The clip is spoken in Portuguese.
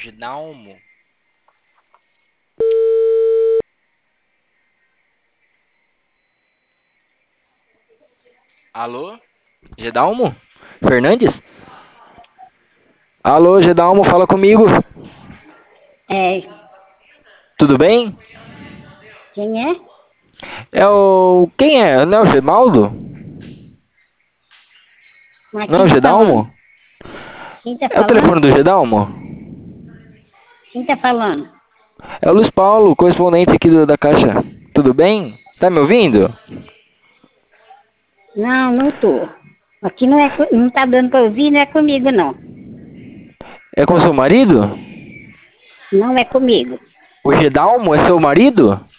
Gedalmo. Alô? Gedalmo? Fernandes? Alô, Gedalmo, fala comigo. É, Tudo bem? quem é? É o... Quem é? Não é o Gemaldo? Mas Não é quem o tá falando? Gedalmo? Quem tá É o telefone falando? do Gedalmo? Quem tá falando? É o Luiz Paulo, correspondente aqui da Caixa. Tudo bem? Tá me ouvindo? Não, não tô. Aqui não é, não tá dando pra ouvir, não é comigo, não. É com seu marido? Não é comigo. O Gedalmo é seu marido?